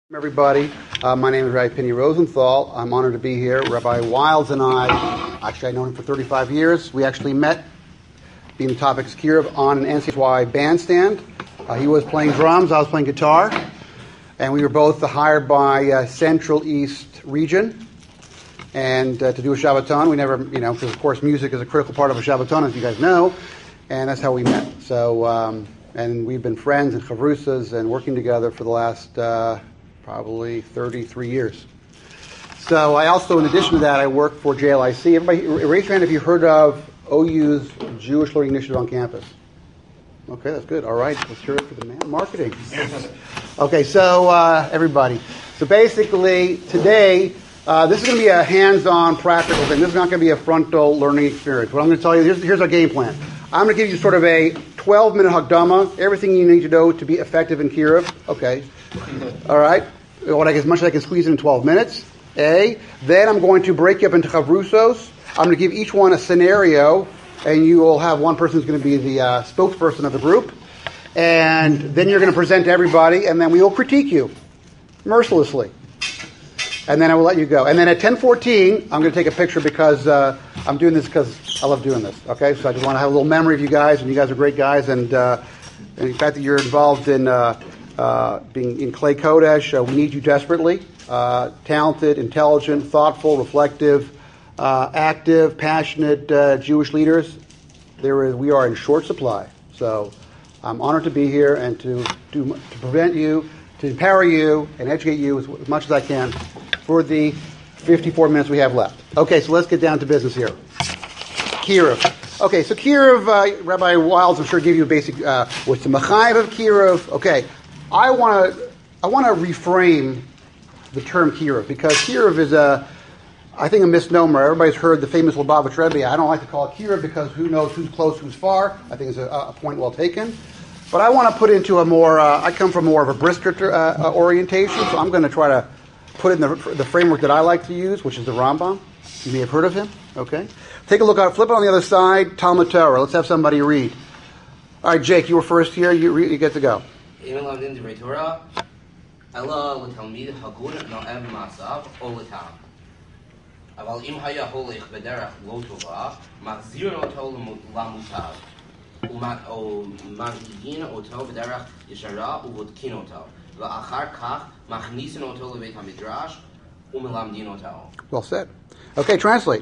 Everybody, my name is Rabbi Penny Rosenthal. I'm honored to be here. Rabbi Wiles and I, I've known him for 35 years. We actually met, being the topic is Kirov, on an NCSY bandstand. He was playing drums, I was playing guitar, and we were both hired by Central East Region and to do a Shabbaton. We never, because of course music is a critical part of a Shabbaton, as you guys know, and that's how we met. So, and we've been friends and chavrusas and working together for the last probably 33 years. So I also, in addition to that, I work for JLIC. Everybody, raise your hand if you've heard of OU's Jewish Learning Initiative on campus. Okay, that's good. All right, let's hear it for the man marketing. Okay, so everybody. So basically, today, this is going to be a hands-on, practical thing. This is not going to be a frontal learning experience. What I'm going to tell you, here's our game plan. I'm going to give you sort of a 12-minute Hakdama, everything you need to know to be effective in Kirov. Okay. All right. As much as I can squeeze in 12 minutes. Then I'm going to break you up into chavrusos. I'm going to give each one a scenario, and you will have one person who's going to be the spokesperson of the group. And then you're going to present to everybody, and then we will critique you mercilessly. And then I will let you go. And then at 10:14, I'm going to take a picture because I'm doing this because I love doing this. Okay, so I just want to have a little memory of you guys, and you guys are great guys. And the fact that you're involved in being in Clay Kodesh, we need you desperately. Talented, intelligent, thoughtful, reflective, active, passionate Jewish leaders. We are in short supply. So I'm honored to be here and to prevent you, to empower you, and educate you as much as I can for the 54 minutes we have left. Okay, so let's get down to business here. Kirov. Okay, so Kirov, Rabbi Wiles, I'm sure, gave you a basic, what's the Machayev of Kirov? Okay, I want to reframe the term Kirov, because Kirov is I think a misnomer. Everybody's heard the famous Lubavitch Rebbe. I don't like to call it Kirov because who knows who's close, who's far. I think it's a point well taken. But I want to put into a more, I come from more of a Brisker orientation, so I'm going to try to put in the framework that I like to use, which is the Rambam. You may have heard of him. Okay. Take a look at, flip it on the other side, Talmud Torah. Let's have somebody read. All right, Jake, you were first here. You get to go. Well said. Okay, translate.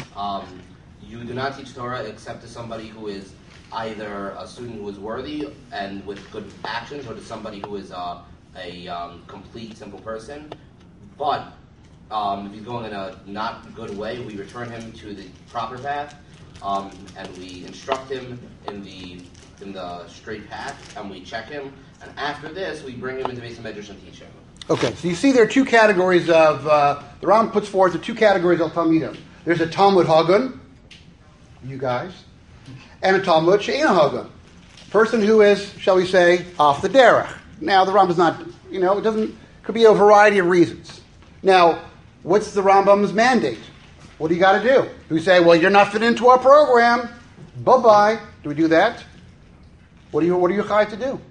You do not teach Torah except to somebody who is either a student who is worthy and with good actions, or to somebody who is a complete, simple person. But if he's going in a not good way, we return him to the proper path, and we instruct him in the straight path, and we check him. And after this, we bring him into Beis Medrash and teach him. Okay, so you see there are two categories of, the Ram puts forth the two categories of Talmidim. There's a Talmud Hagun, you guys, and a Talmud She'ena Hagun. Person who is, shall we say, off the derech. Now, the Rambam is not, could be a variety of reasons. Now, what's the Rambam's mandate? What do you got to do? Do we say, well, you're not fit into our program, bye-bye? Do we do that? What are you chayav to do?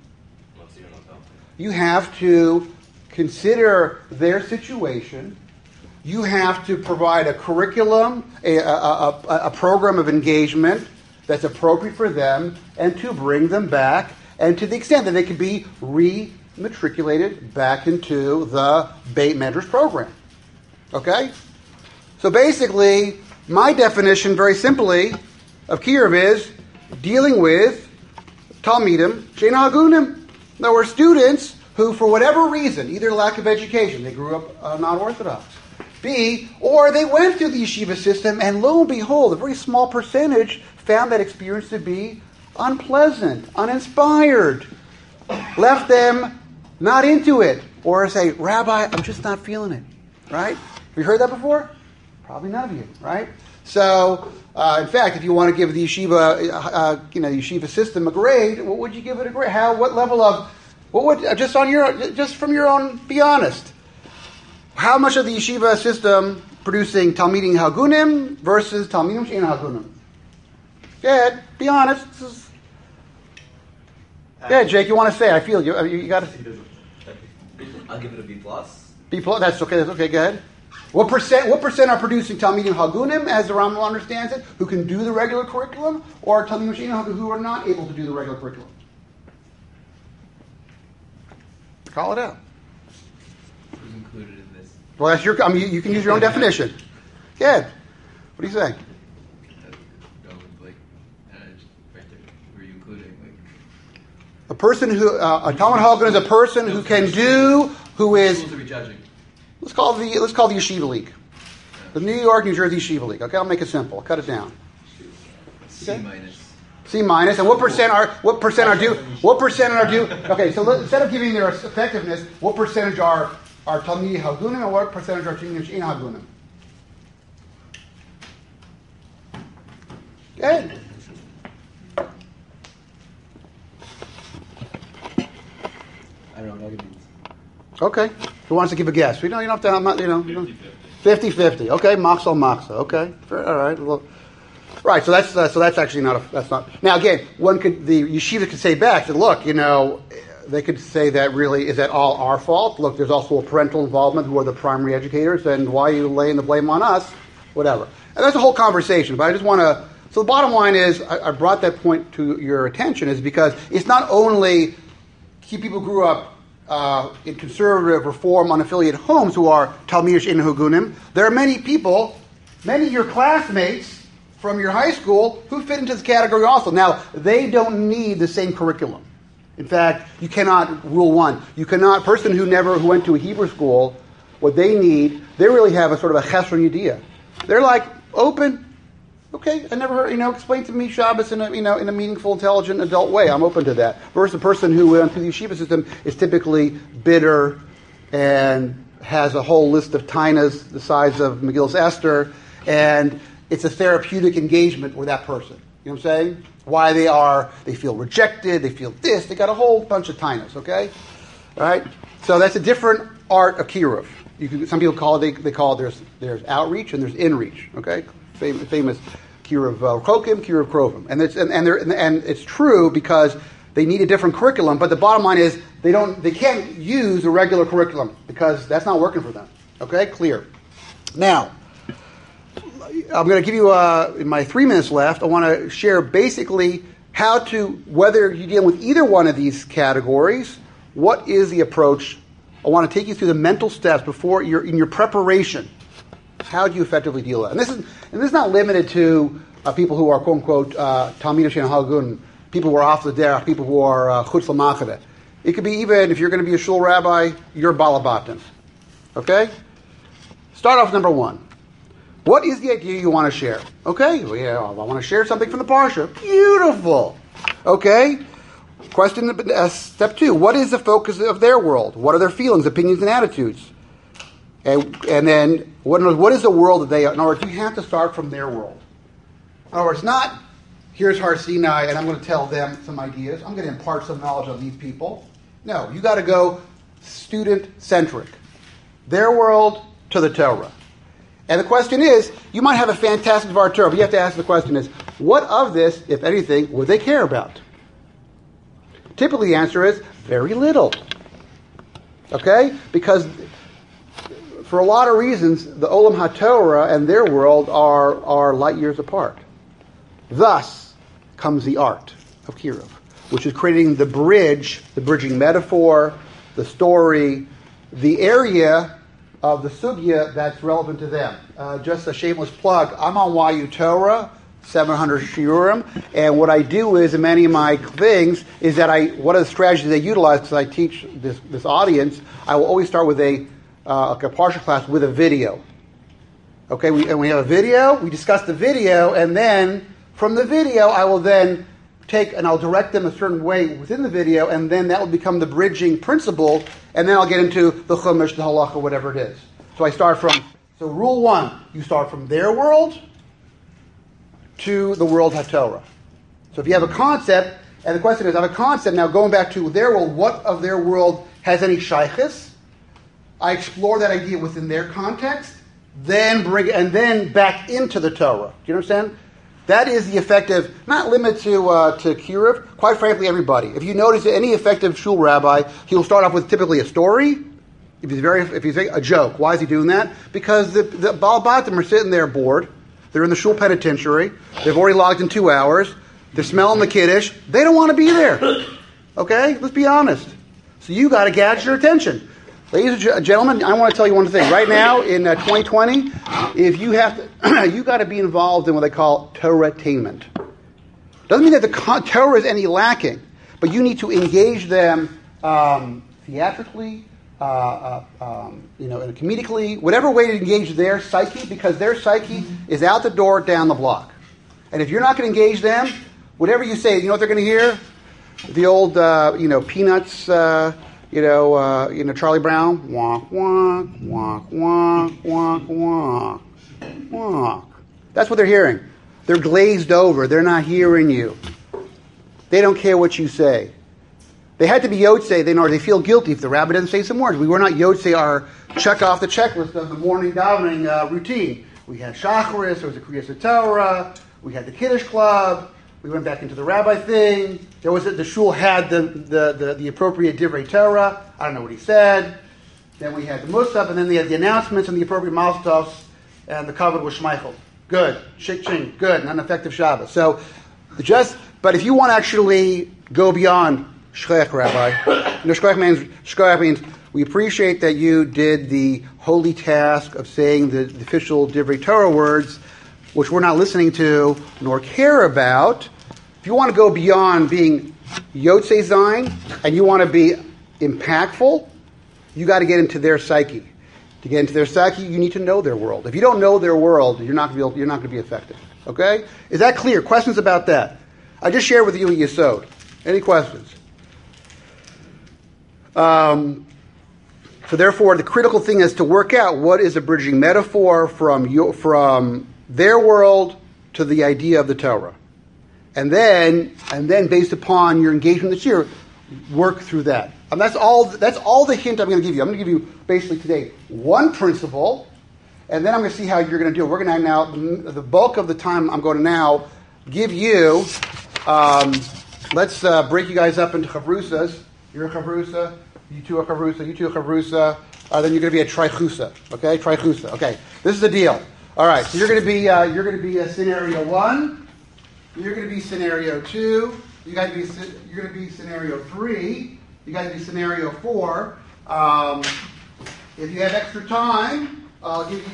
You have to consider their situation. You have to provide a curriculum, a program of engagement that's appropriate for them, and to bring them back, and to the extent that they can be re-matriculated back into the Beit Medrash program. Okay? So basically, my definition, very simply, of Kirov is dealing with Talmidim She'ena Hagunim. There were students who, for whatever reason, either lack of education, they grew up not Orthodox, B, or they went through the yeshiva system, and lo and behold, a very small percentage found that experience to be unpleasant, uninspired, left them not into it, or say, Rabbi, I'm just not feeling it, right? Have you heard that before? Probably none of you, right? So, in fact, if you want to give the yeshiva system a grade, what would you give it a grade? What level of, just from your own, be honest. How much of the yeshiva system producing Talmidim Hagunim versus Talmidim She'ena Hagunim? Go ahead, be honest. Yeah, Jake, you want to say? I feel you got to. I'll give it a B plus. B plus. That's okay. That's okay. Go ahead. What percent are producing Talmidim Hagunim, as the Rambam understands it, who can do the regular curriculum, or Talmidim She'ein who are not able to do the regular curriculum? Call it out. Who's included in this? Well, that's your. I mean, you can use your own definition. Good. What do you say? A person who a Talmid Hagun is a person who can do, who is. To be judging. Let's call the Yeshiva League, the New York, New Jersey Yeshiva League. Okay, I'll make it simple. I'll cut it down. C minus. C minus, and what percent are due? Okay, so instead of giving their effectiveness, what percentage are Talmidei Hagunim, and what percentage are Talmidei She'ein Hagunim? Good. I don't know. Okay. Who wants to give a guess? You don't have to. 50-50. Okay. Maxa. Okay. Fair, all right. Well, right. So that's actually not. That's not. Now again, the yeshiva could say back that look, they could say that really is that all our fault? Look, there's also a parental involvement who are the primary educators, and why are you laying the blame on us? Whatever. And that's a whole conversation. But I just want to. So the bottom line is, I brought that point to your attention is because it's not only people who grew up in conservative, reform, unaffiliated homes who are Talmidei She'ein Hagunim. There are many people, many of your classmates from your high school who fit into this category also. Now, they don't need the same curriculum. In fact, you cannot, rule one, you cannot, person who went to a Hebrew school, what they need, they really have a sort of a chesron yediyah. They're like, open. Okay, I never heard, explain to me Shabbos in a meaningful, intelligent, adult way. I'm open to that. Versus a person who went through the yeshiva system is typically bitter and has a whole list of tainas the size of Megillus Esther, and it's a therapeutic engagement with that person. You know what I'm saying? Why they feel rejected, they feel this, they got a whole bunch of tainas, okay? All right? So that's a different art of kiruv. Some people call it, they call it, there's outreach and there's inreach, okay? Famous Kiruv Chokim, Kiruv Krovim. And it's true because they need a different curriculum, but the bottom line is they can't use a regular curriculum because that's not working for them. Okay? Clear. Now, I'm going to give you, in my 3 minutes left, I want to share basically whether you're dealing with either one of these categories, what is the approach. I want to take you through the mental steps before in your preparation. How do you effectively deal with that? And this is not limited to people who are, quote unquote, Talmidei She'ein Hagun, people who are off the derech, people who are chutz l'machane. It could be even, if you're going to be a shul rabbi, you're balabatim. Okay? Start off with number one. What is the idea you want to share? Okay? Well, yeah, I want to share something from the Parsha. Beautiful. Okay? Question, step two. What is the focus of their world? What are their feelings, opinions, and attitudes? And then, what is the world that they are? In other words, you have to start from their world. In other words, not, here's Har Sinai, and I'm going to tell them some ideas. I'm going to impart some knowledge on these people. No, you got to go student-centric. Their world to the Torah. And the question is, you might have a fantastic Dvar Torah, but you have to ask the question is, what of this, if anything, would they care about? Typically the answer is, very little. Okay? Because for a lot of reasons, the Olam HaTorah and their world are light years apart. Thus comes the art of Kiruv, which is creating the bridging metaphor, the story, the area of the sugya that's relevant to them. Just a shameless plug, I'm on YU Torah, 700 shiurim, and what I do is, in many of my things, is that one of the strategies I utilize, because I teach this audience, I will always start with a partial class with a video. Okay, we have a video, we discuss the video, and then from the video I will then I'll direct them a certain way within the video, and then that will become the bridging principle, and then I'll get into the chumash, the halacha, whatever it is. So so rule one, you start from their world to the world HaTorah. So if you have a concept, and the question is, I have a concept, now going back to their world, what of their world has any shaykhis? I explore that idea within their context, then bring and then back into the Torah. Do you understand? That is the effective, not limited to Kiruv, quite frankly, everybody. If you notice any effective shul rabbi, he'll start off with typically a story. If he's a joke. Why is he doing that? Because the Baal Batim are sitting there bored. They're in the shul penitentiary. They've already logged in 2 hours. They're smelling the kiddush. They don't want to be there. Okay? Let's be honest. So you got to catch their attention. Ladies and gentlemen, I want to tell you one thing. Right now, in 2020, if you have to, you got to be involved in what they call Torah-tainment. Doesn't mean that the Torah is any lacking, but you need to engage them theatrically, comedically, whatever way to engage their psyche, because their psyche is out the door, down the block. And if you're not going to engage them, whatever you say, you know what they're going to hear? The old, Peanuts. Charlie Brown, wonk, wonk, wonk, wonk, wonk, wonk, wonk. That's what they're hearing. They're glazed over. They're not hearing you. They don't care what you say. They had to be Yotzei, they feel guilty if the rabbi doesn't say some words. We were not Yotzei, our check off the checklist of the morning davening routine. We had Shacharis, there was a Kriyas Torah, we had the Kiddush Club, we went back into the rabbi thing. There was the shul had the appropriate Divrei Torah. I don't know what he said. Then we had the Musaf, and then they had the announcements and the appropriate Mazel Tovs, and the covered was Shmeichel. Good. Shik Ching. Good. Not an effective Shabbos. So, but if you want to actually go beyond Shkoyach Rabbi, Shkoyach means we appreciate that you did the holy task of saying the official Divrei Torah words, which we're not listening to nor care about. If you want to go beyond being Yotzei Zayin and you want to be impactful, you got to get into their psyche. To get into their psyche, you need to know their world. If you don't know their world, you're not going to be effective. Okay? Is that clear? Questions about that? I just shared with you a Yesod. Any questions? So therefore, the critical thing is to work out what is a bridging metaphor from their world to the idea of the Torah. And then based upon your engagement this year, work through that. And that's all the hint I'm going to give you. I'm going to give you basically today one principle, and then I'm going to see how you're going to do it. We're going to now, the bulk of the time I'm going to now give you, let's break you guys up into chavrusas. You're a chavrusa, you two are chavrusa, you two are chavrusa, then you're going to be a trichusa. Okay, trichusa. Okay, this is the deal. All right, so you're going to be a scenario 1. You're going to be scenario 2. You're going to be scenario 3. You guys be scenario 4. If you have extra time, I'll give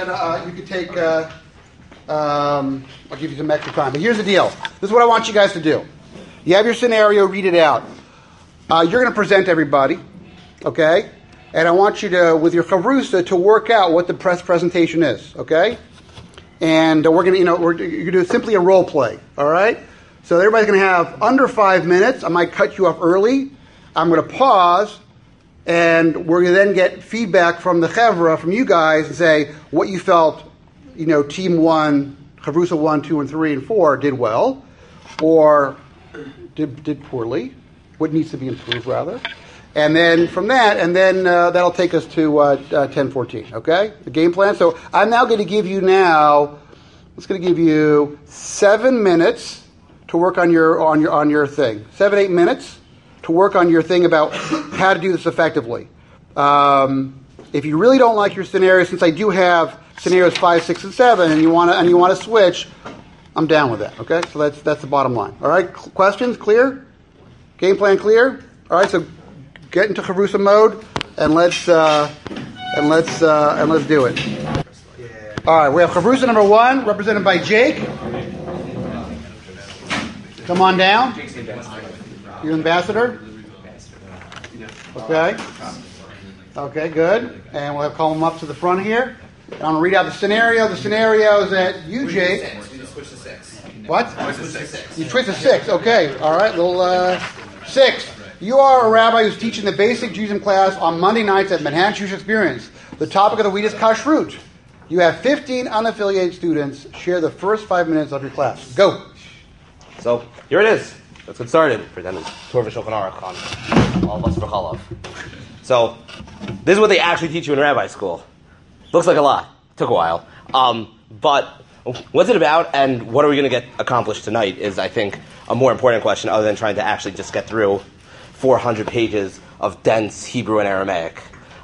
you some extra time. But here's the deal. This is what I want you guys to do. You have your scenario. Read it out. You're going to present everybody, okay? And I want you to, with your chavrusa, to work out what the press presentation is, okay? And we're going to, you're going to do simply a role play, all right? So everybody's going to have under 5 minutes. I might cut you off early. I'm going to pause, and we're going to then get feedback from the chevra, from you guys, and say what you felt, team 1, chavrusa 1, 2, and 3, and 4 did well, or did poorly, what needs to be improved, rather. And then from that, that'll take us to 10:14. Okay, the game plan. So I'm now going to give you it's going to give you 7 minutes to work on your thing. 7-8 minutes to work on your thing about how to do this effectively. If you really don't like your scenario, since I do have scenarios 5, 6, and 7, and you want to switch, I'm down with that. Okay, so that's the bottom line. All right, questions clear? Game plan clear? All right, so get into chavrusa mode and let's do it. All right, we have chavrusa number 1, represented by Jake. Come on down. You're ambassador. Okay. Okay, good. And we'll call him up to the front here. I'm going to read out the scenario. The scenario is that you, Jake. Switch to 6. What? Switch to 6. You switch to 6. Okay. All right. Little 6. You are a rabbi who's teaching the basic Judaism class on Monday nights at Manhattan Jewish Experience. The topic of the week is kashrut. You have 15 unaffiliated students. Share the first 5 minutes of your class. Go. So here it is. Let's get started. Presenting Torah Shulchan Aruch on all of us for Cholov. So this is what they actually teach you in rabbi school. Looks like a lot. Took a while. But what's it about, and what are we going to get accomplished tonight is, I think, a more important question other than trying to actually just get through 400 pages of dense Hebrew and Aramaic.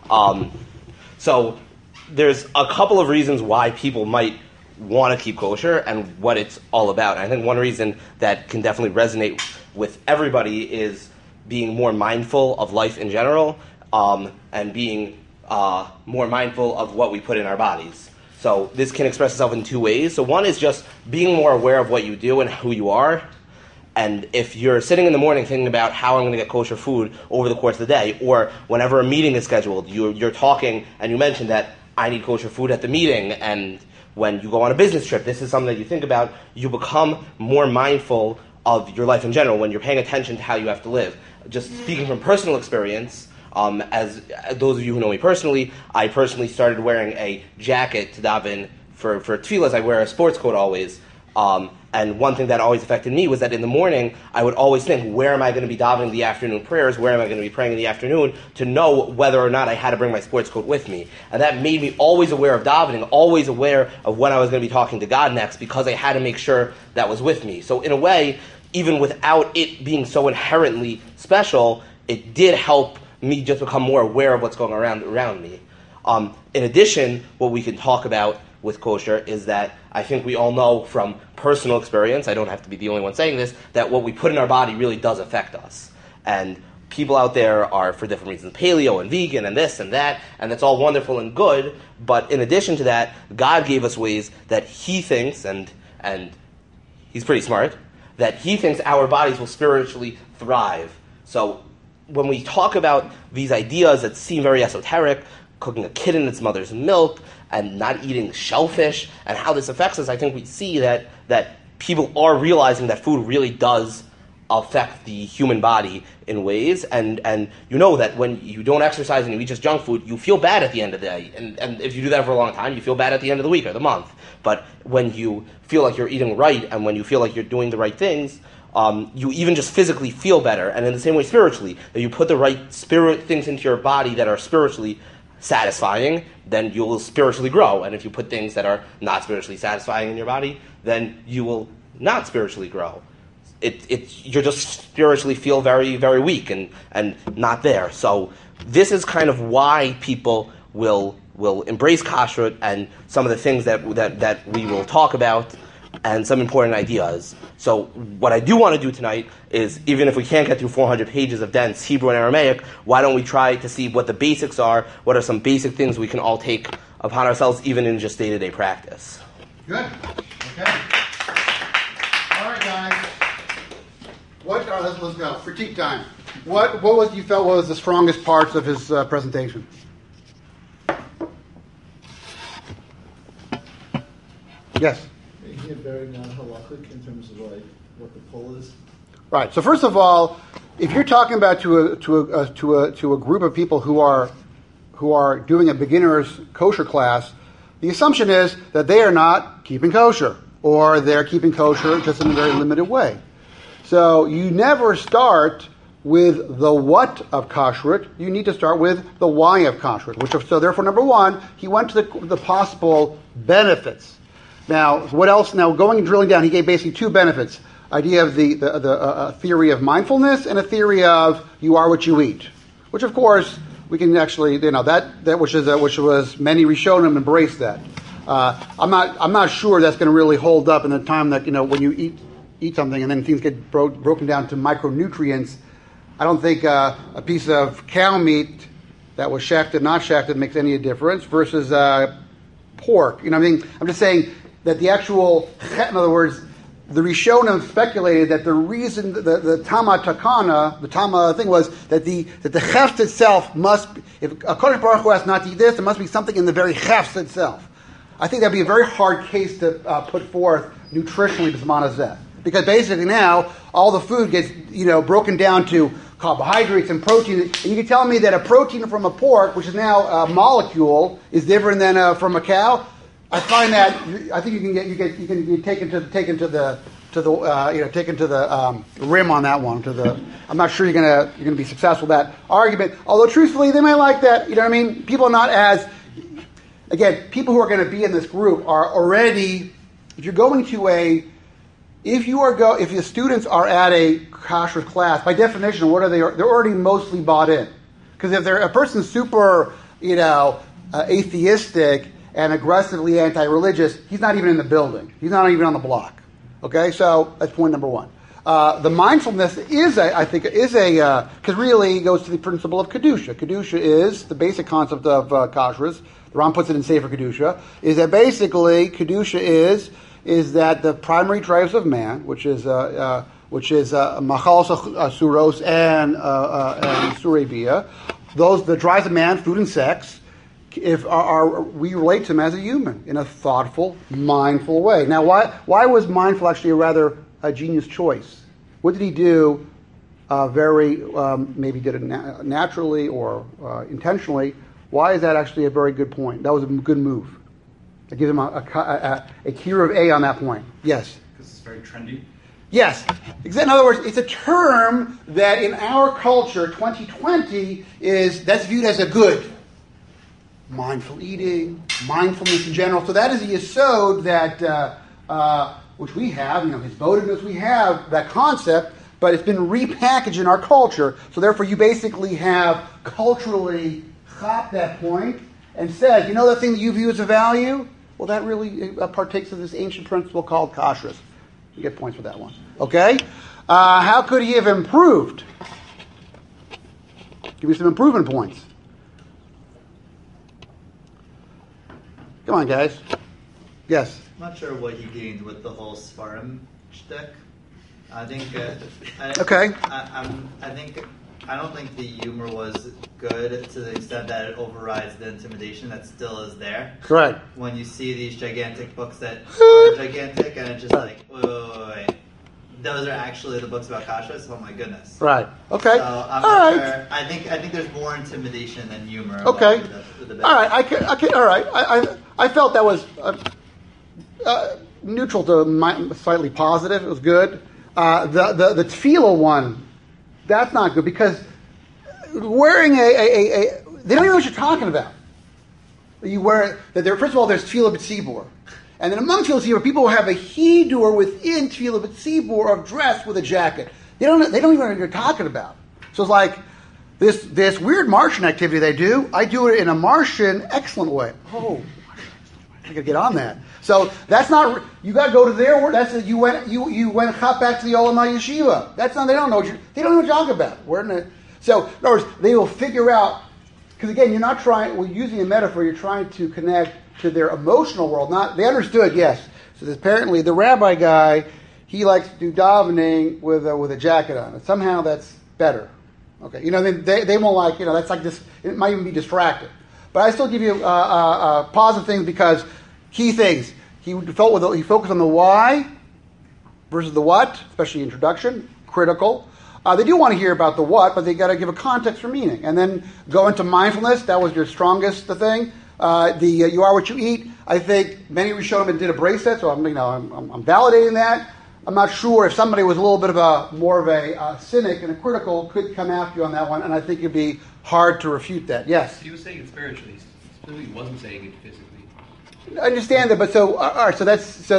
So there's a couple of reasons why people might want to keep kosher and what it's all about. And I think one reason that can definitely resonate with everybody is being more mindful of life in general, and being more mindful of what we put in our bodies. So this can express itself in two ways. So one is just being more aware of what you do and who you are. And if you're sitting in the morning thinking about how I'm going to get kosher food over the course of the day, or whenever a meeting is scheduled, you're talking and you mention that I need kosher food at the meeting, and when you go on a business trip, this is something that you think about, you become more mindful of your life in general when you're paying attention to how you have to live. Just speaking from personal experience, as those of you who know me personally, I personally started wearing a jacket to daven for tefillas. I wear a sports coat always. And one thing that always affected me was that in the morning, I would always think, where am I going to be davening the afternoon prayers? Where am I going to be praying in the afternoon? To know whether or not I had to bring my sports coat with me. And that made me always aware of davening, always aware of when I was going to be talking to God next, because I had to make sure that was with me. So in a way, even without it being so inherently special, it did help me just become more aware of what's going around me. In addition, what we can talk about with kosher is that I think we all know from personal experience, I don't have to be the only one saying this, that what we put in our body really does affect us. And people out there are, for different reasons, paleo and vegan and this and that, and that's all wonderful and good, but in addition to that, God gave us ways that He thinks, and He's pretty smart, that He thinks our bodies will spiritually thrive. So when we talk about these ideas that seem very esoteric, cooking a kid in its mother's milk, and not eating shellfish, and how this affects us, I think we see that people are realizing that food really does affect the human body in ways, and you know that when you don't exercise and you eat just junk food, you feel bad at the end of the day, and if you do that for a long time, you feel bad at the end of the week or the month. But when you feel like you're eating right, and when you feel like you're doing the right things, you even just physically feel better, and in the same way spiritually, that you put the right spirit things into your body that are spiritually satisfying, then you will spiritually grow. And if you put things that are not spiritually satisfying in your body, then you will not spiritually grow. You just spiritually feel very, very weak and not there. So this is kind of why people will embrace kashrut and some of the things that we will talk about and some important ideas. So what I do want to do tonight is, even if we can't get through 400 pages of dense Hebrew and Aramaic, why don't we try to see what the basics are, what are some basic things we can all take upon ourselves, even in just day-to-day practice. Good. Okay. All right, guys. Let's go. Critique time. What was you felt was the strongest parts of his presentation? Yes. Making it very non-halachic in terms of like what the pull is. Right. So first of all, if you're talking about to a group of people who are doing a beginner's kosher class, the assumption is that they are not keeping kosher, or they're keeping kosher just in a very limited way. So you never start with the what of kashrut. You need to start with the why of kashrut. So therefore, number one, he went to the possible benefits. Now, what else? Now, going and drilling down, he gave basically two benefits: idea of the theory of mindfulness and a theory of you are what you eat. Which, of course, we can actually, that which was many Rishonim embrace that. I'm not sure that's going to really hold up in the time that when you eat something and then things get broken down to micronutrients. I don't think a piece of cow meat that was shechted, not shechted, makes any difference versus pork. You know what I mean? I'm just saying that the actual, in other words, the Rishonim speculated that the reason, the Tama Takana, the Tama thing was that the chefs itself must, if a Kodesh Baruch Hu has not to eat this, there must be something in the very chefs itself. I think that'd be a very hard case to put forth nutritionally b'zman hazeh. Because basically now, all the food gets, broken down to carbohydrates and protein. And you can tell me that a protein from a pork, which is now a molecule, is different than from a cow. I find that I think you can be taken to the rim on that one. I'm not sure you're gonna be successful with that argument. Although truthfully, they might like that. You know what I mean? People are not as, again, people who are going to be in this group are already if you're going to if the students are at a kashrus class, by definition, what are they? They're already mostly bought in. Because if a person's super, atheistic and aggressively anti-religious, he's not even in the building. He's not even on the block. Okay, so that's point number one. The mindfulness because really it goes to the principle of kedusha. Kedusha is the basic concept of kashrus. The Ram puts it in Sefer Kedusha. Is that basically kedusha is that the primary drives of man, which is machal suros and surebia, the drives of man, food and sex, we relate to him as a human in a thoughtful, mindful way. Now, why was mindful actually a genius choice? What did he do? Maybe did it naturally or intentionally. Why is that actually a very good point? That was a good move. I give him a tier of A on that point. Yes? Because it's very trendy. Yes. In other words, it's a term that in our culture, 2020, that's viewed as a good. Mindful eating, mindfulness in general. So that is the yesod that, which we have, his bodedness, we have that concept, but it's been repackaged in our culture. So therefore you basically have culturally chopped that point and said, that thing that you view as a value? Well, that really partakes of this ancient principle called kashrus. You get points for that one. Okay? How could he have improved? Give me some improvement points. Come on, guys. Yes? I'm not sure what he gained with the whole Sfarim shtick. I think... Okay. I don't think the humor was good to the extent that it overrides the intimidation that still is there. Correct. When you see these gigantic books that are gigantic, and it's just like, wait. Those are actually the books about kashrus? Oh my goodness. Right. Okay. So I'm not sure. I think there's more intimidation than humor. Okay. The all right. All right. I felt that was neutral to slightly positive. It was good. The tefillah one, that's not good because wearing they don't even know what you're talking about. You wear that. First of all, there's tefillah b'tzibur. And then among tefillah b'tzibur, people have a hidur within tefillah b'tzibur of dress with a jacket. They don't even know what you're talking about. So it's like this weird Martian activity they do. I do it in a Martian excellent way. Oh, I gotta get on that. So that's not. You got to go to their word. That's you went hop back to the Olamah Yeshiva. That's not. They don't know what you're talking about. So in other words, they will figure out. Because again, you're not trying. We're using a metaphor. You're trying to connect to their emotional world. They understood, yes. So apparently the rabbi guy, he likes to do davening with a jacket on. And somehow that's better. Okay, they won't like, that's like this. It might even be distracted. But I still give you positive things because key things. He focused on the why versus the what, especially introduction, critical. They do want to hear about the what, but they got to give a context for meaning, and then go into mindfulness. That was your strongest thing. You are what you eat. I think many Rishonim did embrace that, so I'm validating that. I'm not sure if somebody was a little bit of more of a cynic and a critical could come after you on that one, and I think it'd be hard to refute that. Yes. He was saying it spiritually. He wasn't saying it physically. I understand that, but so all right. So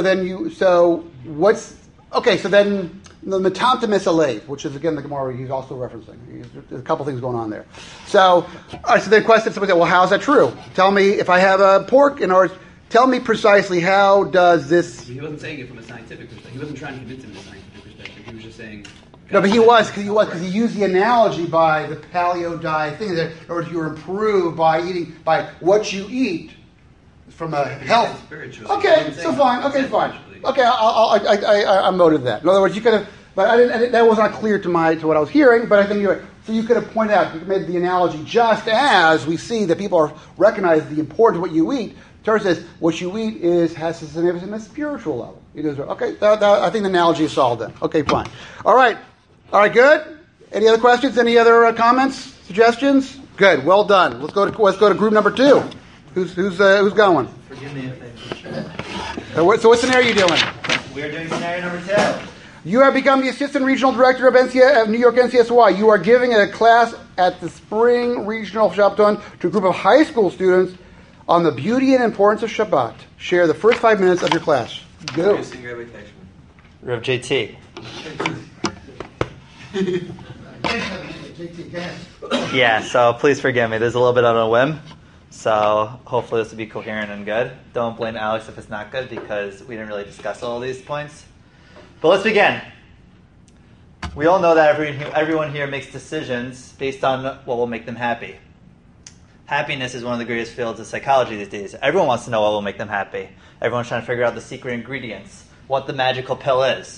then the metantemis alev, which is again the Gemara he's also referencing. There's a couple things going on there. So, all right. So the question somebody said, well, how is that true? Tell me if I have a pork tell me precisely how does this. He wasn't saying it from a scientific perspective. He wasn't trying to convince him from a scientific perspective. He was just saying. No, but he was because he used the analogy by the paleo diet thing. In other words, you're improved by what you eat from a health. Okay, so fine. Okay, fine. Okay, I'm noted that. In other words, you could have, but I didn't. That was not clear to what I was hearing. But I think so you could have pointed out, you made the analogy just as we see that people recognize the importance of what you eat. Torah says what you eat has a significance at a spiritual level. Okay, I think the analogy is solved then. Okay, fine. All right, good. Any other questions? Any other comments, suggestions? Good, well done. Let's go to group number 2. Who's going? Forgive me if I So what scenario are you doing? We're doing scenario number 2. You have become the Assistant Regional Director of New York NCSY. You are giving a class at the Spring Regional Shabbaton to a group of high school students on the beauty and importance of Shabbat. Share the first 5 minutes of your class. Go. Missing Rabbi Teichman. Rev JT. Yeah, so please forgive me. There's a little bit on a whim. So hopefully this will be coherent and good. Don't blame Alex if it's not good because we didn't really discuss all these points. But let's begin. We all know that everyone here makes decisions based on what will make them happy. Happiness is one of the greatest fields of psychology these days. Everyone wants to know what will make them happy. Everyone's trying to figure out the secret ingredients, what the magical pill is.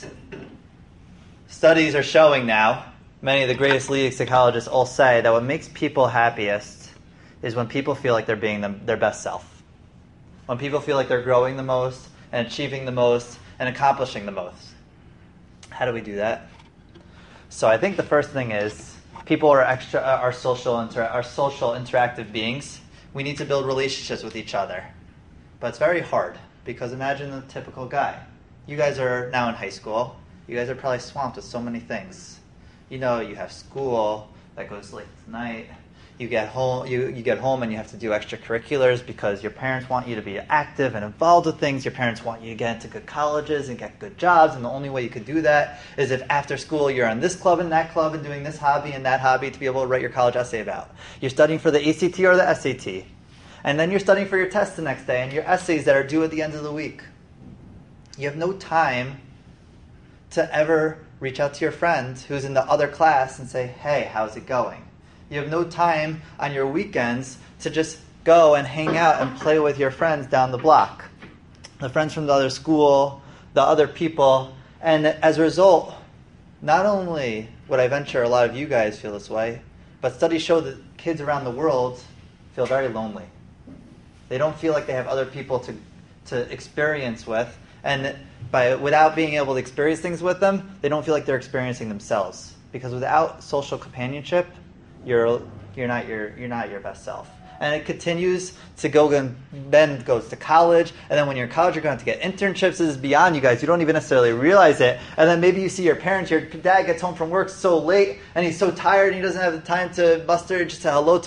Studies are showing now, many of the greatest leading psychologists all say that what makes people happiest is when people feel like they're being their best self. When people feel like they're growing the most and achieving the most and accomplishing the most. How do we do that? So I think the first thing is people are social interactive beings. We need to build relationships with each other. But it's very hard because imagine the typical guy. You guys are now in high school. You guys are probably swamped with so many things. You know, you have school that goes late tonight. You get home, you get home and you have to do extracurriculars because your parents want you to be active and involved with things. Your parents want you to get into good colleges and get good jobs. And the only way you could do that is if after school you're on this club and that club and doing this hobby and that hobby to be able to write your college essay about. You're studying for the ACT or the SAT. And then you're studying for your test the next day and your essays that are due at the end of the week. You have no time to ever reach out to your friend who's in the other class and say, hey, how's it going? You have no time on your weekends to just go and hang out and play with your friends down the block. The friends from the other school, the other people. And as a result, not only would I venture a lot of you guys feel this way, but studies show that kids around the world feel very lonely. They don't feel like they have other people to experience with. And without being able to experience things with them, they don't feel like they're experiencing themselves. Because without social companionship, you're not your best self. And it continues to go, and then goes to college, and then when you're in college, you're going to have to get internships. This is beyond you guys. You don't even necessarily realize it. And then maybe you see your parents, your dad gets home from work so late, and he's so tired, and he doesn't have the time to muster just a hello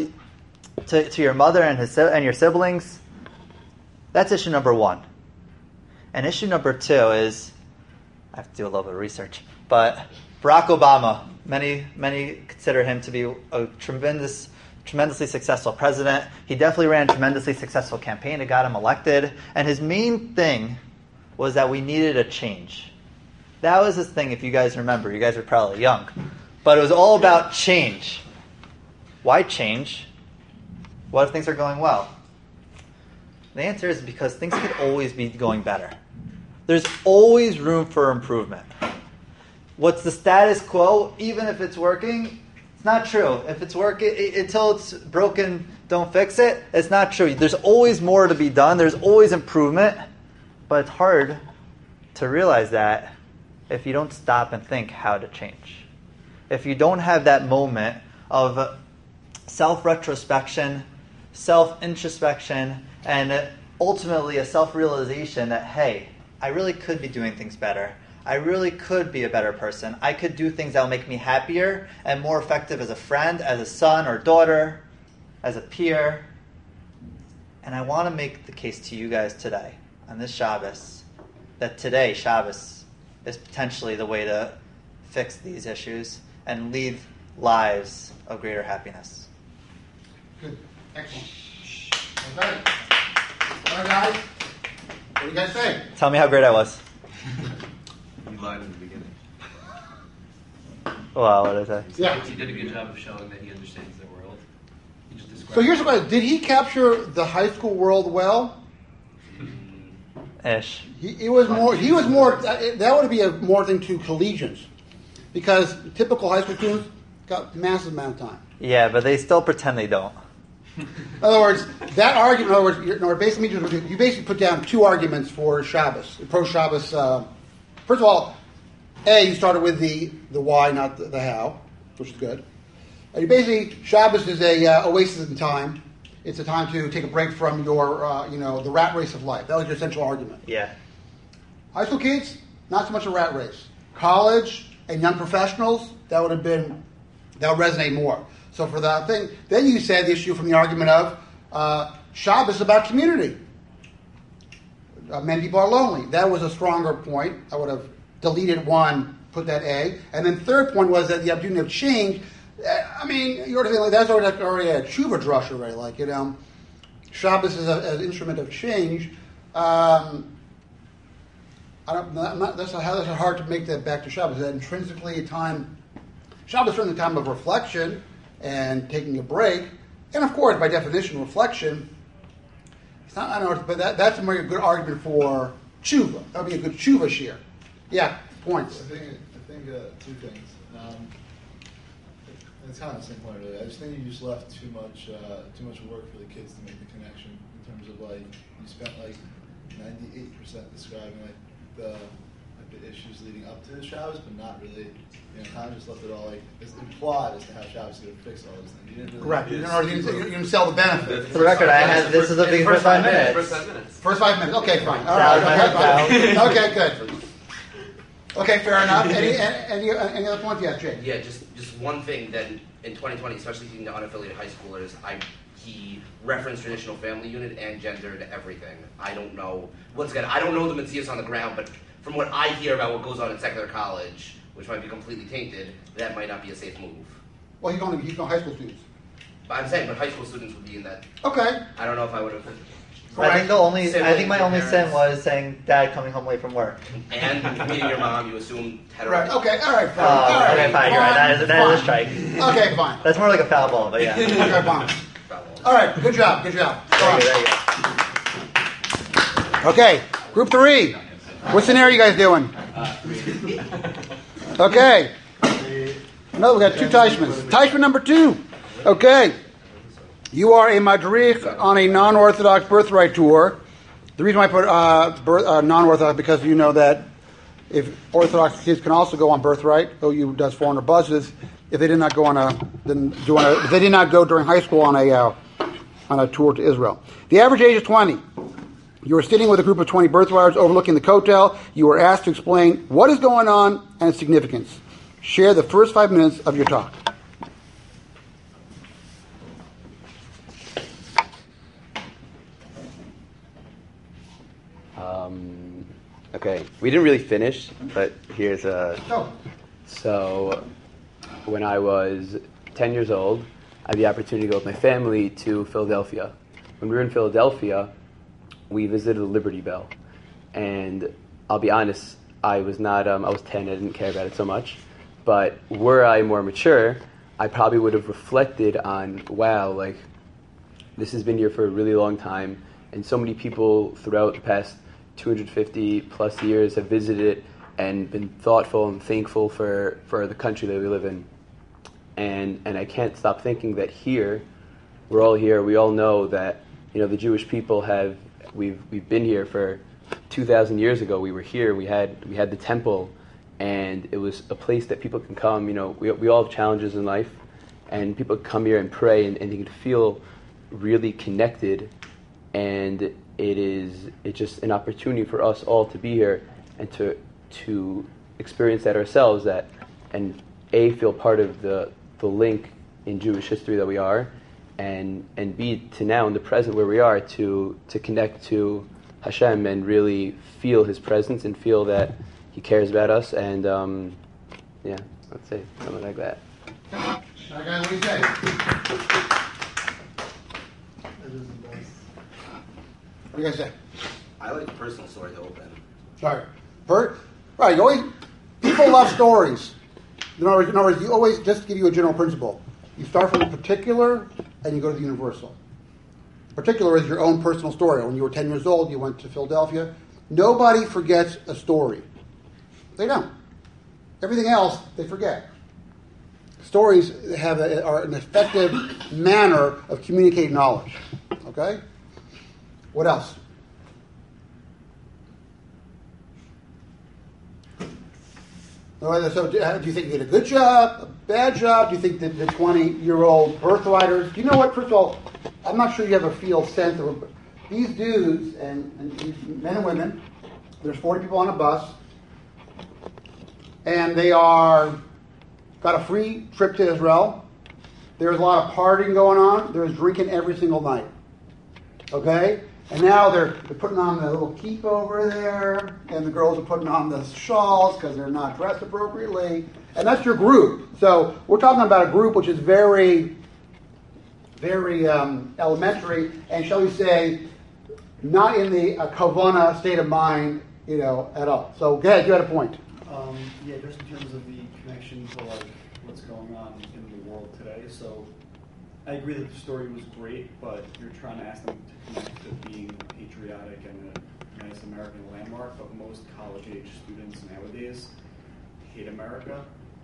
to your mother and your siblings. That's issue number one. And issue number two is, I have to do a little bit of research, but Barack Obama, many consider him to be a tremendously successful president. He definitely ran a tremendously successful campaign that got him elected. And his main thing was that we needed a change. That was his thing, if you guys remember. You guys are probably young. But it was all about change. Why change? What if things are going well? The answer is because things could always be going better. There's always room for improvement. What's the status quo? Even if it's working, it's not true. If it's working, until it's broken, don't fix it. It's not true. There's always more to be done. There's always improvement. But it's hard to realize that if you don't stop and think how to change. If you don't have that moment of self-retrospection, self-introspection, and ultimately a self-realization that, hey, I really could be doing things better. I really could be a better person. I could do things that will make me happier and more effective as a friend, as a son or daughter, as a peer. And I want to make the case to you guys today, on this Shabbos, that today, Shabbos, is potentially the way to fix these issues and lead lives of greater happiness. Good. Excellent. Okay. All right, guys. What do you guys think? Tell me how great I was. You lied in the beginning. Wow, what did I say? Yeah. He did a good job of showing that he understands the world. He just described So here's the question. Did he capture the high school world well? Ish. He was more, that would be a more thing to collegians. Because typical high school students got massive amount of time. Yeah, but they still pretend they don't. In other words, that argument, basically you basically put down two arguments for Shabbos, pro-Shabbos. First of all, you started with the why, not the how, which is good. And you basically, Shabbos is a oasis in time. It's a time to take a break from your, the rat race of life. That was your essential argument. Yeah. High school kids, not so much a rat race. College and young professionals, that would resonate more. So for that thing, then you said the issue from the argument of Shabbos about community. Many people are lonely. That was a stronger point. I would have deleted one, put that A. And then third point was that the opportunity of change. I mean, you already like that's already a tshuva drush already. Like, you know, Shabbos is an instrument of change. That's hard to make that back to Shabbos. That intrinsically a time. Shabbos is certainly a time of reflection and taking a break, and of course, by definition, reflection. It's not. I don't know, but that's a very good argument for tshuva. That would be a good tshuva shir. Yeah, points. I think two things. It's kind of the same point really. I just think you just left too much work for the kids to make the connection in terms of like you spent like 98% describing like the issues leading up to the Shabbos, but not really. You know, kind of just left it all like it's implied as to how Shabbos is going to fix all those things. You didn't really. Correct. You didn't sell the benefit. For the record, this is a big first 5 minutes. First 5 minutes. Okay, fine. All right. Okay, good. Okay, fair enough. Any other points? Yeah, Jay. Yeah, just one thing. Then in 2020, especially speaking to unaffiliated high schoolers, he referenced traditional family unit and gendered everything. I don't know. Once again, I don't know the Matthias on the ground, but from what I hear about what goes on in secular college, which might be completely tainted, that might not be a safe move. Well, he's going high school students. But I'm saying, but high school students would be in that. Okay. I don't know if I would have. I think my only sin was saying Dad coming home late from work. And meeting your mom, you assume hetero. Right. Okay. All right. Fine. Okay, fine. You're right. That is a strike. Okay, fine. That's more like a foul ball, but yeah. Okay, fine. All right. Good job. There you go. Okay. Group 3. What scenario you guys doing? Okay. No, we got 2 Teichmans. Teichman number 2. Okay. You are a madrich on a non-Orthodox birthright tour. The reason why I put non-Orthodox because you know that if Orthodox kids can also go on birthright, OU does 400 buses. If they did not go if they did not go during high school on a tour to Israel. The average age is 20. You are sitting with a group of 20 birthrights overlooking the Kotel. You are asked to explain what is going on and its significance. Share the first 5 minutes of your talk. Okay, we didn't really finish, but here's a... Oh. So, when I was 10 years old, I had the opportunity to go with my family to Philadelphia. When we were in Philadelphia, we visited the Liberty Bell. And I'll be honest, I was 10, I didn't care about it so much. But were I more mature, I probably would have reflected on, wow, like, this has been here for a really long time, and so many people throughout the past 250 plus years have visited it and been thoughtful and thankful for the country that we live in. And I can't stop thinking that here, we're all here, we all know that, you know, the Jewish people we've been here for 2,000 years ago. We were here, we had the temple, and it was a place that people can come. You know, we all have challenges in life, and people come here and pray, and they can feel really connected, and it's just an opportunity for us all to be here and to experience that ourselves, and feel part of the link in Jewish history that we are, and B, to now in the present where we are, to connect to Hashem and really feel His presence and feel that He cares about us, and yeah, let's say something like that. Guys, what do you say? What do you guys say? I like the personal story to open. Sorry. Right, people love stories. In other words, you always, just to give you a general principle, you start from the particular and you go to the universal. Particular is your own personal story. When you were 10 years old, you went to Philadelphia. Nobody forgets a story. They don't. Everything else, they forget. Stories are an effective manner of communicating knowledge. Okay? What else? So, do you think you did a good job, a bad job? Do you think that the 20-year-old birthwriters? Do you know what? First of all, I'm not sure you have a feel sense of these dudes and these men and women. There's 40 people on a bus, and they got a free trip to Israel. There's a lot of partying going on. There's drinking every single night. Okay, And now they're putting on the little keep over there, and the girls are putting on the shawls because they're not dressed appropriately. And that's your group. So we're talking about a group which is very, very elementary, and shall we say, not in the kavana state of mind, at all. So go ahead, you had a point. Yeah, just in terms of the connection to like what's going on in the world today. So I agree that the story was great, but you're trying to ask them to connect to being patriotic and a nice American landmark. But most college-age students nowadays hate America.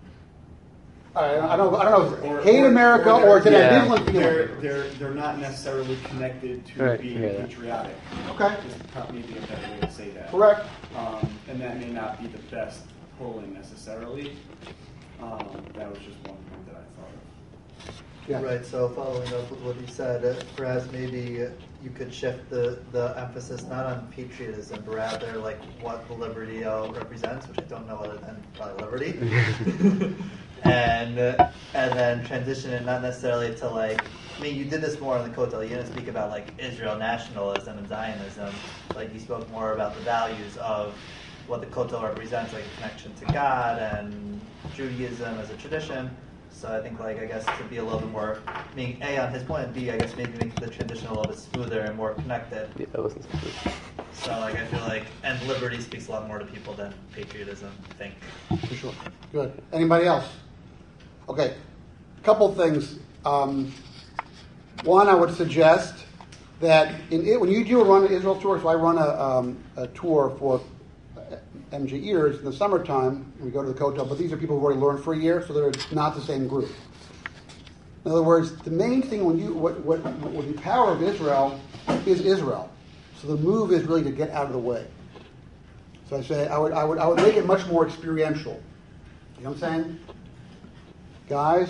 I don't know. Hate America or to that different feeling. They're not necessarily connected to being patriotic. Okay. Is maybe a better way to say that. Correct. And that may not be the best pull-in necessarily. That was just one point that I thought of. Yeah. Right, so following up with what you said, perhaps maybe you could shift the emphasis not on patriotism, but rather like what the Liberty represents, which I don't know other than probably liberty. and then transition it not necessarily to like, I mean, you did this more on the Kotel. You didn't speak about like Israel nationalism and Zionism. Like you spoke more about the values of what the Kotel represents, like a connection to God and Judaism as a tradition. So I think, like, I guess to be a little bit more, being A, on his point, and B, I guess maybe make the transition a little bit smoother and more connected. Yeah, that wasn't smooth. So, like, I feel like, and liberty speaks a lot more to people than patriotism, I think. For sure. Good. Anybody else? Okay. A couple things. One, I would suggest that when you do run an Israel tour, so I run a tour for MG Ears in the summertime, and we go to the Kotel, but these are people who've already learned for a year, so they're not the same group. In other words, the main thing what the power of Israel is Israel. So the move is really to get out of the way. So I say I would make it much more experiential. You know what I'm saying? Guys,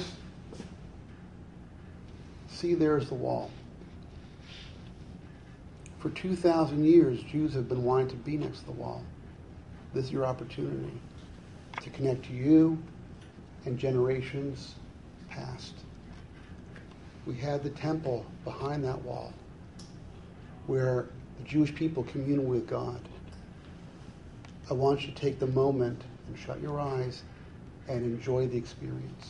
see, there's the wall. For 2,000 years, Jews have been wanting to be next to the wall. This is your opportunity to connect to you and generations past. We had the temple behind that wall where the Jewish people commune with God. I want you to take the moment and shut your eyes and enjoy the experience.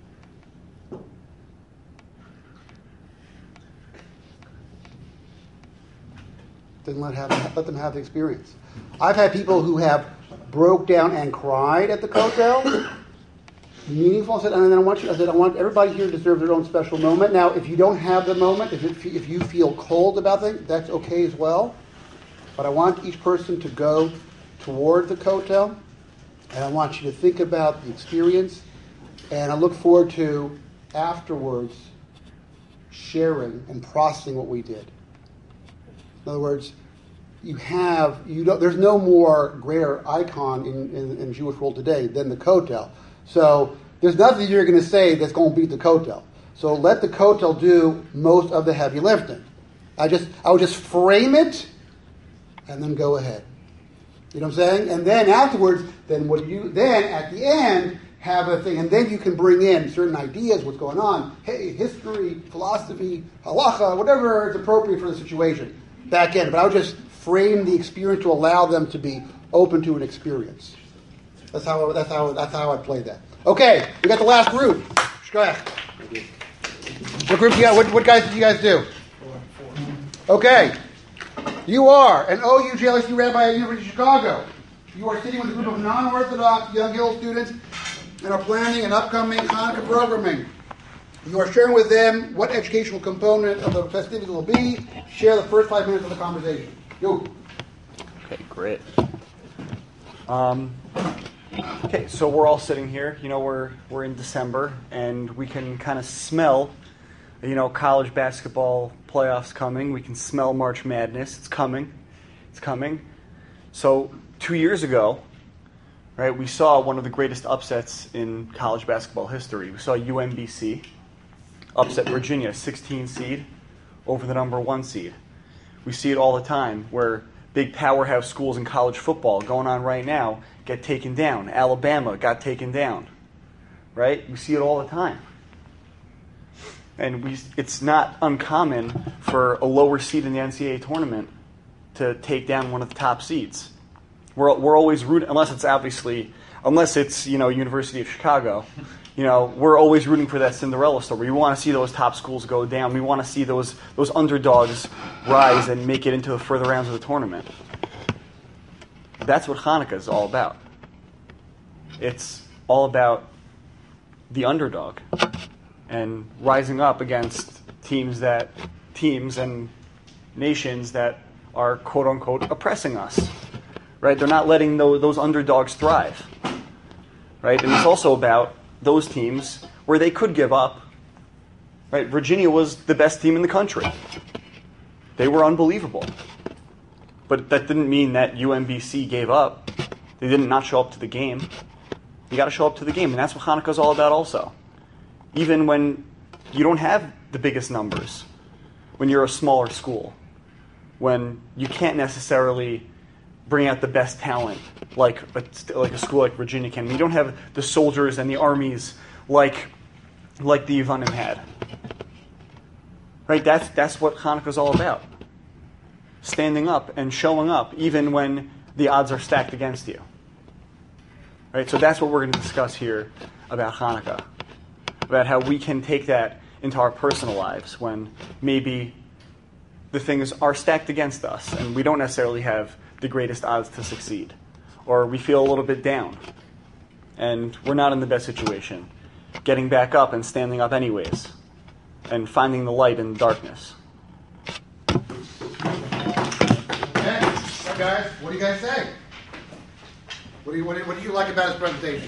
Then let them have the experience. I've had people who have broke down and cried at the Kotel. Meaningful. I said, I want everybody here to deserve their own special moment. Now, if you don't have the moment, if you feel cold about things, that's okay as well. But I want each person to go toward the Kotel, and I want you to think about the experience, and I look forward to afterwards sharing and processing what we did. In other words, there's no more greater icon in Jewish world today than the Kotel. So there's nothing you're going to say that's going to beat the Kotel. So let the Kotel do most of the heavy lifting. I would just frame it and then go ahead. You know what I'm saying? And then afterwards, then at the end have a thing, and then you can bring in certain ideas, what's going on, hey, history, philosophy, halacha, whatever is appropriate for the situation. Back in, but I would just frame the experience to allow them to be open to an experience. That's how I'd play that. Okay, we got the last group. Shkoyach. What group you got? What guys did you guys do? Okay, you are an OU JLSU rabbi at University of Chicago. You are sitting with a group of non-Orthodox young Hillel students and are planning an upcoming Hanukkah programming. You are sharing with them what educational component of the festivities will be. Share the first 5 minutes of the conversation. Go. Okay, great. Okay, so we're all sitting here. We're in December, and we can kind of smell, college basketball playoffs coming. We can smell March Madness. It's coming. It's coming. So 2 years ago, right, we saw one of the greatest upsets in college basketball history. We saw UMBC upset Virginia, 16 seed, over the number 1 seed. We see it all the time where big powerhouse schools in college football going on right now get taken down. Alabama got taken down, right? We see it all the time. And it's not uncommon for a lower seed in the NCAA tournament to take down one of the top seeds. We're always rooting, unless it's University of Chicago. We're always rooting for that Cinderella story. We want to see those top schools go down. We want to see those underdogs rise and make it into the further rounds of the tournament. That's what Hanukkah is all about. It's all about the underdog and rising up against teams and nations that are quote unquote oppressing us. Right? They're not letting those underdogs thrive. Right? And it's also about those teams where they could give up. Right? Virginia was the best team in the country. They were unbelievable. But that didn't mean that UMBC gave up. They did not show up to the game. You got to show up to the game, and that's what Hanukkah's all about also. Even when you don't have the biggest numbers, when you're a smaller school, when you can't necessarily bring out the best talent like a school like Virginia can. You don't have the soldiers and the armies like the Yevonim had. Right? That's what Hanukkah's all about. Standing up and showing up even when the odds are stacked against you. Right? So that's what we're going to discuss here about Hanukkah. About how we can take that into our personal lives when maybe the things are stacked against us and we don't necessarily have the greatest odds to succeed. Or we feel a little bit down and we're not in the best situation. Getting back up and standing up anyways and finding the light in the darkness. Okay, so guys, what do you guys say? What do you like about his presentation?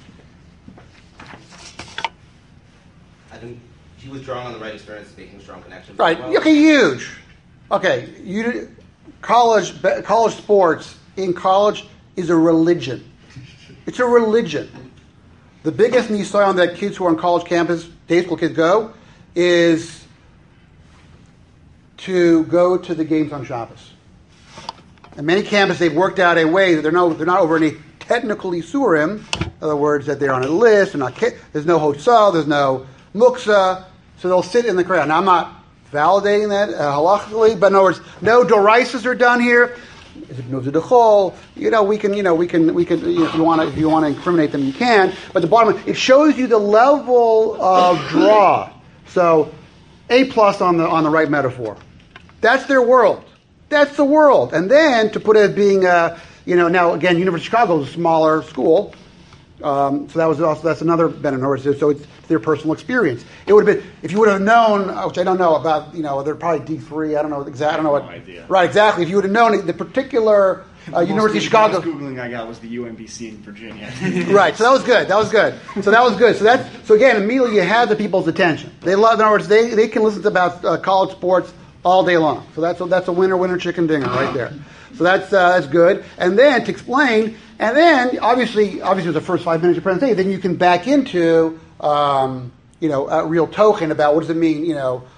I think he was drawing on the right experience, making strong connections. Right. Well. Okay, huge. Okay, college sports in college is a religion. It's a religion. The biggest need on that kids who are on college campus, day school kids go, is to go to the games on Shabbos. And many campuses, they've worked out a way that they're not over any technical isurim. In other words, that they're on a list. There's no hotzah, there's no muksa, so they'll sit in the crowd. Now, I'm not validating that halachically, but in other words, no doraisas are done here. We can, if you want to incriminate them, you can. But the bottom line, it shows you the level of draw. So, A+ on the right metaphor. That's their world. That's the world. And then to put it as being, now again, University of Chicago is a smaller school. So that's another benefit. So it's their personal experience. It would have been, if you would have known, which I don't know about, they're probably D3. I don't know exactly. I don't know what. No idea. Right, exactly. If you would have known the particular University of Chicago. The most Googling I got was the UMBC in Virginia. Right. So that was good. So again, immediately you have the people's attention. They love. In other words, they can listen to about college sports all day long. So that's a winner chicken dinner right there. So that's good. And then to explain, and then obviously the first 5 minutes of the presentation, then you can back into a real token about what does it mean,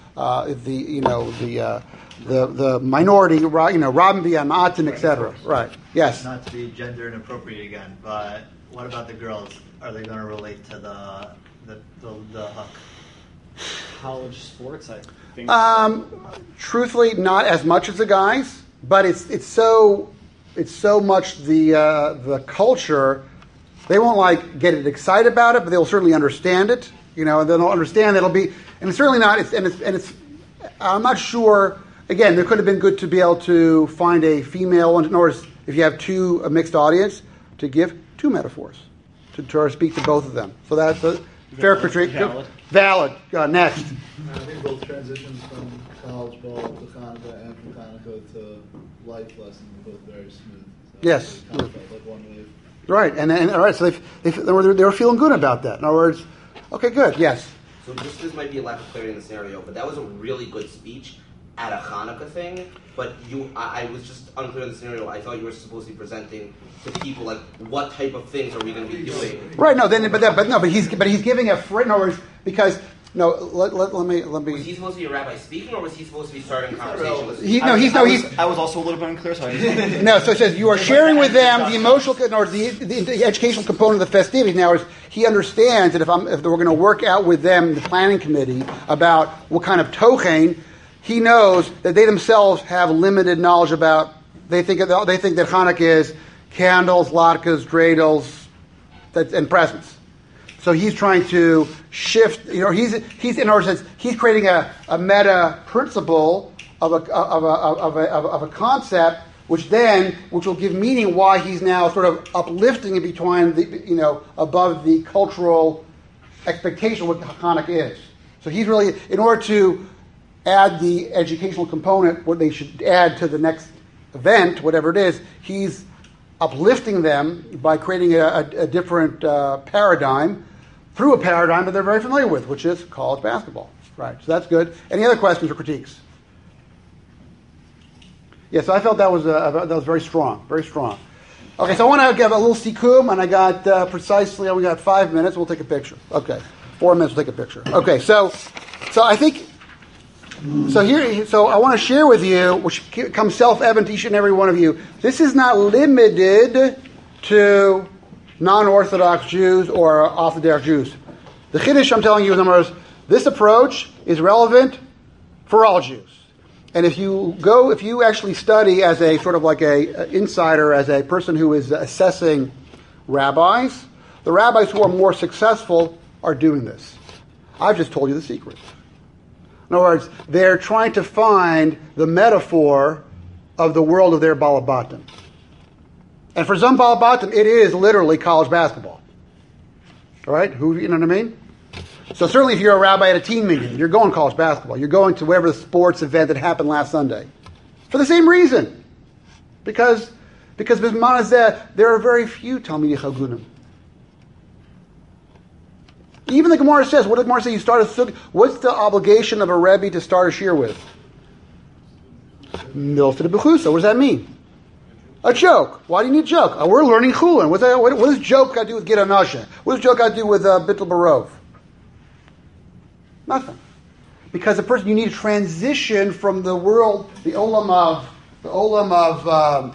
the minority, Rabin B'Yamatin, etc. Right. Yes. Not to be gender inappropriate again, but what about the girls? Are they going to relate to the Huck? College sports, I think. Truthfully, not as much as the guys, but it's so much the culture. They won't get excited about it, but they'll certainly understand it. And they'll understand that it'll be, and it's certainly not. It's. I'm not sure. Again, there could have been good to be able to find a female one, or if you have a mixed audience, to give two metaphors to try to speak to both of them. So that's a fair critique. Valid. Next. I think both transitions from college ball to Hanukkah and from Hanukkah to life lessons are both very smooth. So Yes. Kind of felt like one wave. Right, and all right. So they were feeling good about that. In other words, okay, good. Yes. So this might be a lack of clarity in the scenario, but that was a really good speech at a Hanukkah thing. But I was just unclear in the scenario. I thought you were supposed to be presenting to people what type of things are we going to be doing? Right. No. But he's giving a in other words, because No, let me. Was he supposed to be a rabbi speaking, or was he supposed to be starting a conversation with? I was also a little bit unclear, so I just No, so it says you are sharing with them the emotional or the educational component of the festivities. Now, he understands that if we're going to work out with them, the planning committee, about what kind of tochen, he knows that they themselves have limited knowledge about. They think that Hanukkah is candles, latkes, dreidels, and presents. So he's trying to shift. He's in other words, he's creating a meta principle of a concept, which will give meaning why he's now sort of uplifting it between above the cultural expectation of what Hanukkah is. So he's really, in order to add the educational component, what they should add to the next event, whatever it is, he's uplifting them by creating a different paradigm through a paradigm that they're very familiar with, which is college basketball. Right, so that's good. Any other questions or critiques? Yes, I felt that was very strong, very strong. Okay, so I want to give a little sikkum, and I got we got 5 minutes. We'll take a picture. Okay, 4 minutes. We'll take a picture. Okay, so I think. So I want to share with you, which comes self-evident to each and every one of you. This is not limited to non-Orthodox Jews or off-the-derech Jews. The Chiddush I'm telling you, in other words, this approach is relevant for all Jews. And if you actually study as a sort of like a insider, as a person who is assessing rabbis, the rabbis who are more successful are doing this. I've just told you the secret. In other words, they're trying to find the metaphor of the world of their balabatim. And for some balabatim, it is literally college basketball. All right? You know what I mean? So certainly if you're a rabbi at a teen meeting, you're going to college basketball. You're going to whatever the sports event that happened last Sunday. For the same reason. Because Bisman is there are very few Talmidei Chagunim. Even the Gemara says, what does the Gemara say? You start a sukkah. What's the obligation of a Rebbe to start a shir with? Milsa de Bechusa. What does that mean? A joke. Why do you need a joke? We're learning Chulin. What does joke got to do with Gid Anasha? What does joke got to do with Bittul Barov? Nothing. Because you need to transition from the world, the olam of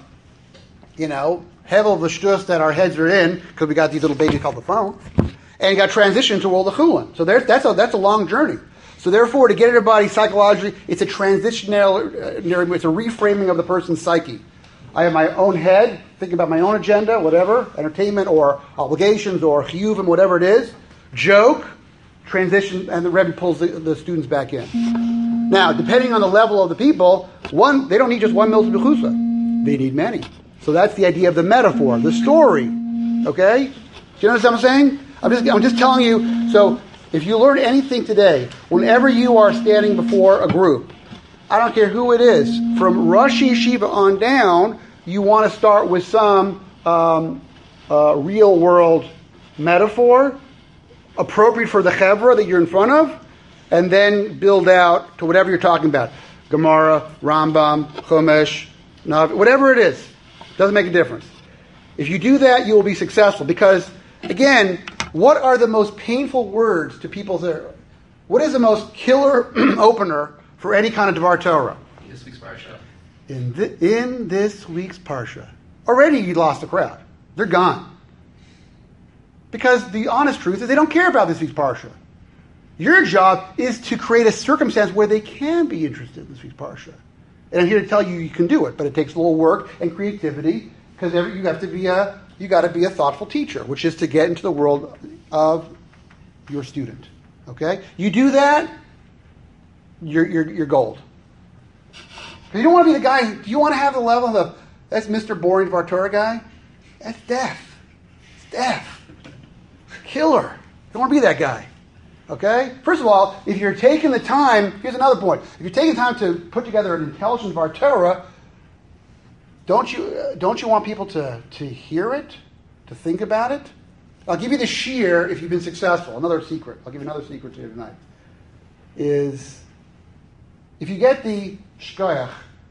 Hevel V'shtus that our heads are in, because we got these little babies called the phone, and you got to transition to world of Chulin. So that's a long journey. So therefore, to get everybody psychologically, it's a transitional, it's a reframing of the person's psyche. I have my own head, thinking about my own agenda, whatever, entertainment or obligations or chiyuvim, whatever it is. Joke, transition, and the Rebbe pulls the students back in. Now, depending on the level of the people, they don't need just one milsa bechusa. They need many. So that's the idea of the metaphor, the story. Okay? Do you understand what I'm saying? I'm just telling you, so if you learn anything today, whenever you are standing before a group, I don't care who it is, from Rosh Yeshiva on down, you want to start with some real world metaphor, appropriate for the chevra that you're in front of, and then build out to whatever you're talking about. Gemara, Rambam, Chumash, Navi, whatever it is. Doesn't make a difference. If you do that, you will be successful. Because, again, what are the most painful words to people there? What is the most killer opener for any kind of Dvar Torah? This week's Parsha. In this week's Parsha. Already you lost the crowd. They're gone. Because the honest truth is they don't care about this week's Parsha. Your job is to create a circumstance where they can be interested in this week's Parsha. And I'm here to tell you you can do it, but it takes a little work and creativity because you got to be a thoughtful teacher, which is to get into the world of your student. Okay? You do that, you're gold. You don't want to be the guy. Do you want to have the level of that's Mr. Boring Dvar Torah guy? That's death. It's death. Killer. You don't want to be that guy. Okay? First of all, if you're taking the time, here's another point. If you're taking time to put together an intelligent Dvar Torah, don't you want people to hear it, to think about it? I'll give you the sheer if you've been successful. Another secret. I'll give you another secret to you tonight. Is if you get the shkoyach,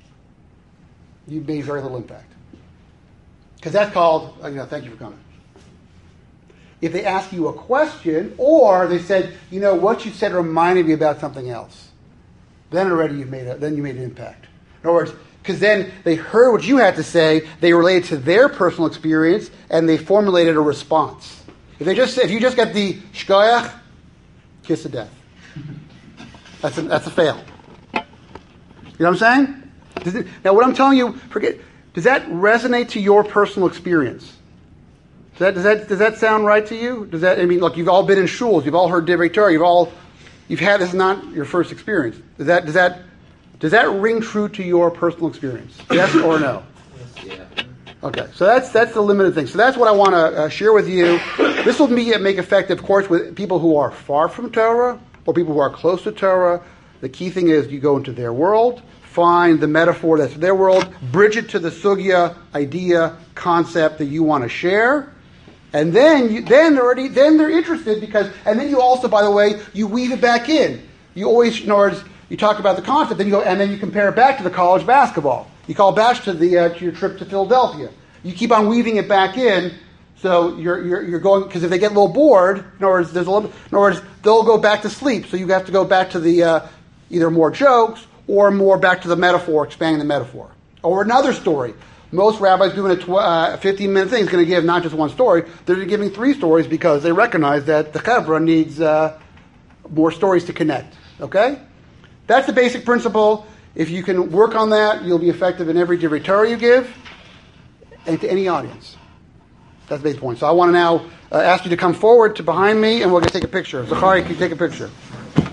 you've made very little impact. Because that's called, thank you for coming. if they ask you a question, or they said, what you said reminded me about something else. Then already you made an impact. In other words, because then they heard what you had to say, they related to their personal experience, and they formulated a response. If you just get the shkoyach, kiss of death. That's a fail. You know what I'm saying? Now, what I'm telling you, does that resonate to your personal experience? Does that sound right to you? Look, you've all been in shuls, you've all heard divrei Torah, you've had, this is not your first experience. Does that ring true to your personal experience? Yes or no? Yeah. Okay, so that's the limited thing. So that's what I want to share with you. This will make effect, of course, with people who are far from Torah or people who are close to Torah. The key thing is you go into their world, find the metaphor that's their world, bridge it to the sugya, idea, concept that you want to share, and then they're interested and then you also, by the way, you weave it back in. You always, in other words, you talk about the concept, then you compare it back to the college basketball. You call back to your trip to Philadelphia. You keep on weaving it back in, so you're going, because if they get a little bored, in other words, they'll go back to sleep. So you have to go back to the either more jokes or more back to the metaphor, expanding the metaphor, or another story. Most rabbis doing a 15-minute thing is going to give not just one story; they're giving 3 stories because they recognize that the chevra needs more stories to connect. Okay. That's the basic principle. If you can work on that, you'll be effective in every divrei Torah you give and to any audience. That's the basic point. So I want to now ask you to come forward to behind me, and we're going to take a picture. Zachari, can you take a picture?